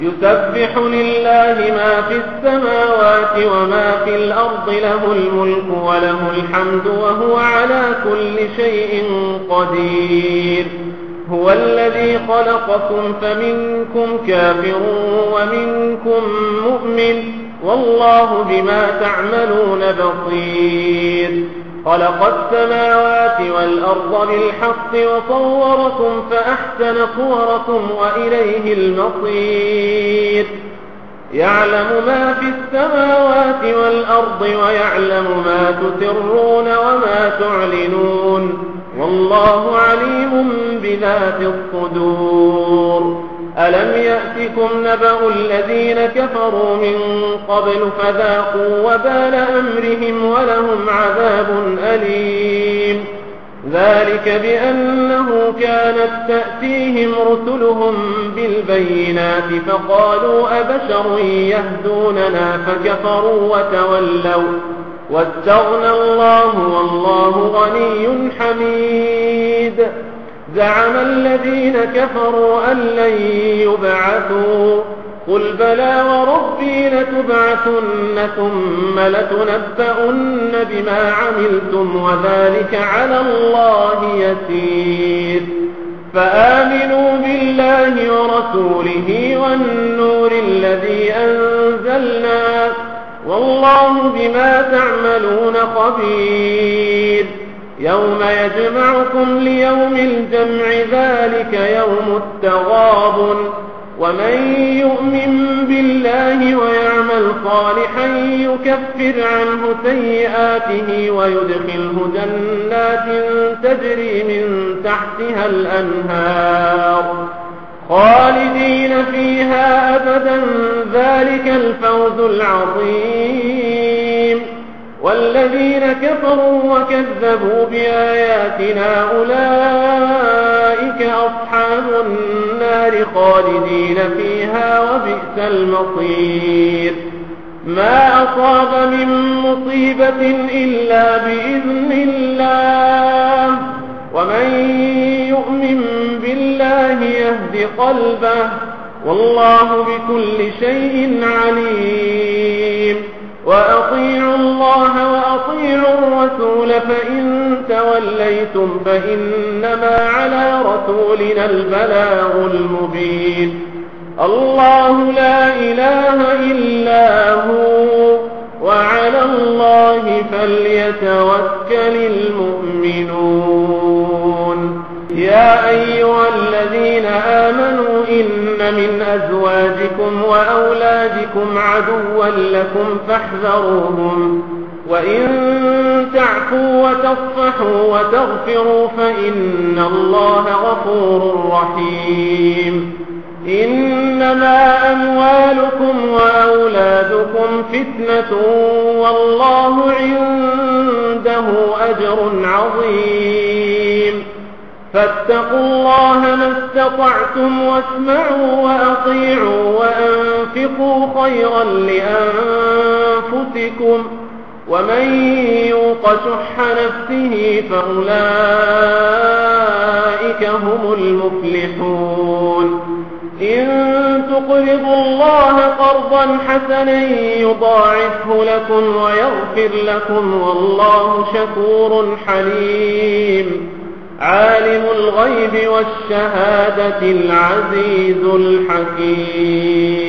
يسبح لله ما في السماوات وما في الأرض له الملك وله الحمد وهو على كل شيء قدير هو الذي خلقكم فمنكم كافر ومنكم مؤمن والله بما تعملون بصير خلق السماوات والأرض بالحق وصوركم فأحسن صوركم وإليه المصير يعلم ما في السماوات والأرض ويعلم ما تسرون وما تعلنون والله عليم بذات الصدور ألم يأتكم نبأ الذين كفروا من قبل فذاقوا وبال أمرهم ولهم عذاب أليم ذلك بأنه كانت تأتيهم رسلهم بالبينات فقالوا أبشر يهدوننا فكفروا وتولوا واستغنى الله والله غني حميد زعم الذين كفروا أن لن يبعثوا قل بلى وربي لتبعثن ثم لتنبؤن بما عملتم وذلك على الله يسير فآمنوا بالله ورسوله والنور الذي أنزلنا والله بما تعملون خبير يوم يجمعكم ليوم الجمع ذلك يوم التغابن ومن يؤمن بالله ويعمل صالحا يكفر عنه سيئاته ويدخله جنات تجري من تحتها الأنهار خالدين فيها أبدا ذلك الفوز العظيم والذين كفروا وكذبوا بآياتنا أولئك أصحاب النار خالدين فيها وبئس المصير ما أصاب من مصيبة إلا بإذن الله ومن يؤمن بالله يهد قلبه والله بكل شيء عليم وأطيعوا الله وأطيعوا الرسول فإن توليتم فإنما على رسولنا البلاغ المبين الله لا إله إلا هو وعلى الله فليتوكل المؤمنون يا أيها الذين آمنوا إن من أزواجكم وأولادكم عدوا لكم فاحذروهم وإن تعفوا وتصفحوا وتغفروا فإن الله غفور رحيم إنما أموالكم وأولادكم فتنة والله عنده أجر عظيم فاتقوا الله ما استطعتم واسمعوا وأطيعوا وأنفقوا خيرا لأنفسكم ومن يوق شح نفسه فأولئك هم المفلحون إن تقرضوا الله قرضا حسنا يضاعفه لكم ويغفر لكم والله شكور حليم عالم الغيب والشهادة العزيز الحكيم